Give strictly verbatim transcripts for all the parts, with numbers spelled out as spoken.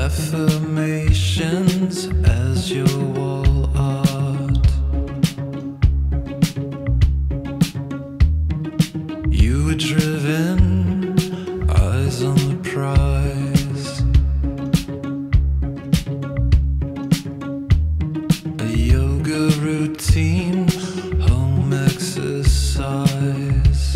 affirmations as your wall art. You were driven, eyes on the prize. A yoga routine, home exercise.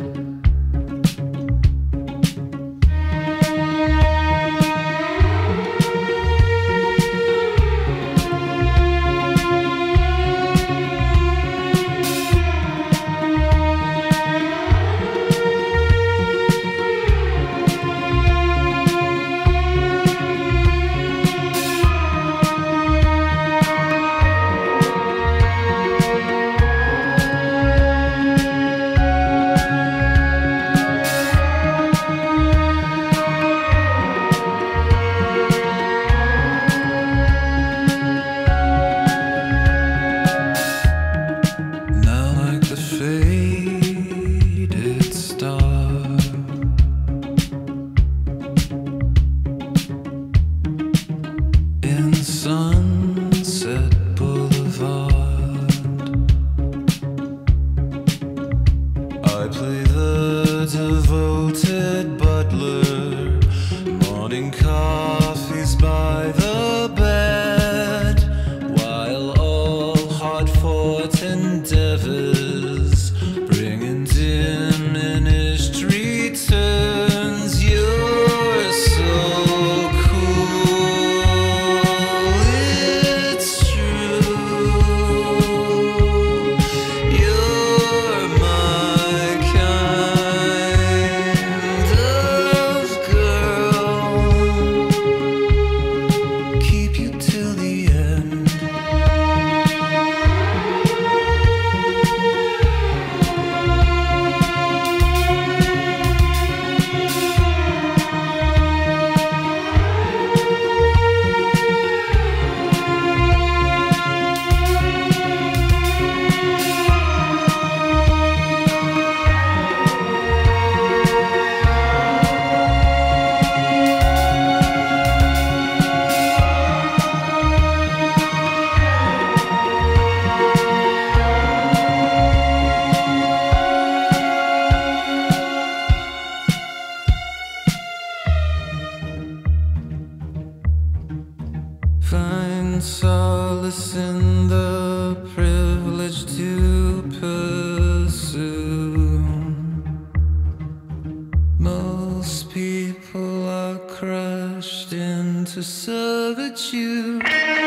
Faded star, in Sunset Boulevard, I play the devoted butler, morning coffees by the bed, while all hard-fought endeavors bringing diminished returns. You're so cool, it's true. You're my kind of girl. Keep you till the end. Find solace in the privilege to pursue. Most people are crushed into servitude.